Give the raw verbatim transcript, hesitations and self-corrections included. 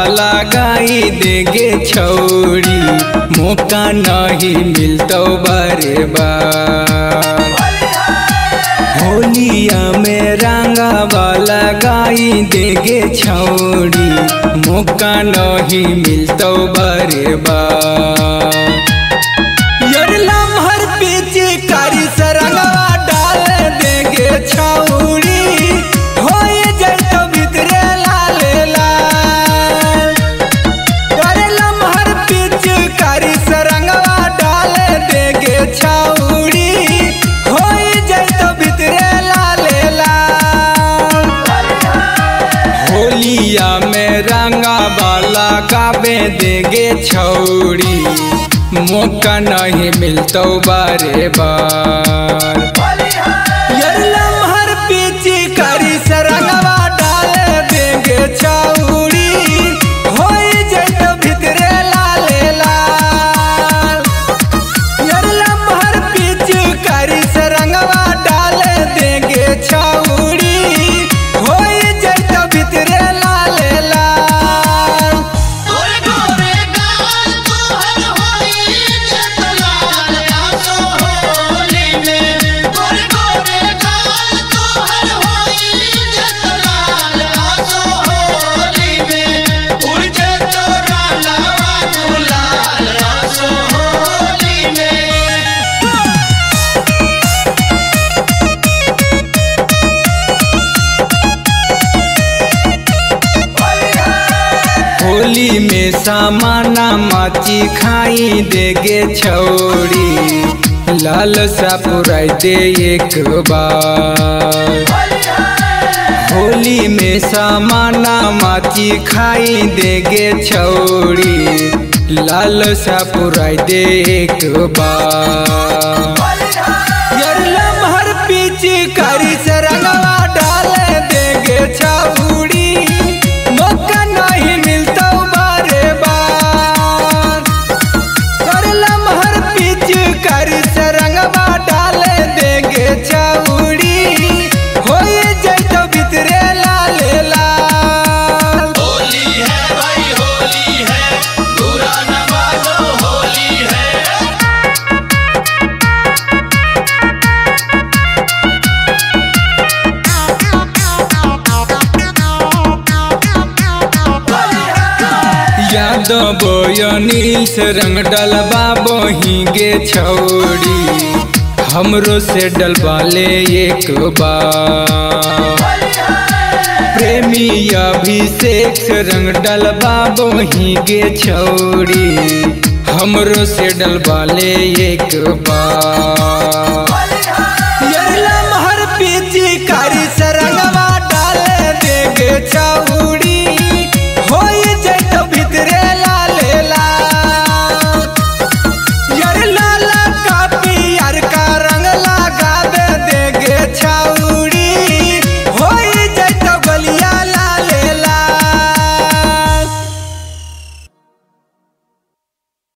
लगाई देगे छौड़ी, मौका नहीं मिलतो बारे बार। होलिया में रंगवा लगाई देगे छौड़ी, मौका नहीं मिलतो बारे बार। यार लम्हर पीछे कारी सरंगवा डाल देगे छौड़ी, होए जैतो भीतरे लाले लाल। यार लम्हर पीछे कारी सरंगवा डाल देगे छौड़ी, होए जैतो भीतरे लाले लाल। होलिया में रंगवा लगावे देगे छौड़ी, मौका नहीं मिलतो बारे बार। यार लम्हर पीछे कारी सरंगवा डाल देंगे छौड़ी, होए जैतो भीतरे लाले लाल। यार लम्हर पीछे कारी सरंगवा डाल देंगे छौड़ी, होए जैतो भीतरे लाले लाल। होली में सामाना माची खाई देगे छौड़ी, लाल सा पुराई दे एक बार। होली में सामाना माची खाई देगे छौड़ी, लाल सा पुराई दे एक बार। यार लम्हर पीछे कारी सरंगवा डाल देगे छौड़ी, मौका नहीं मिलता बारे बार। यार लम्हर पीछे कारी सरंगवा डाल देगे छौड़ी, होए जैतो भीतरे लाले लाल। होली है भाई होली है, बुरा न मानो होली है। यादव अनिल से रंग डलवा बहिगे छौड़ी, हमरो से डलवा ले एक बार। प्रेमी अभिषेक से रंग डलवा बहिगे छौड़ी, हमरो से डलवा ले एक बार।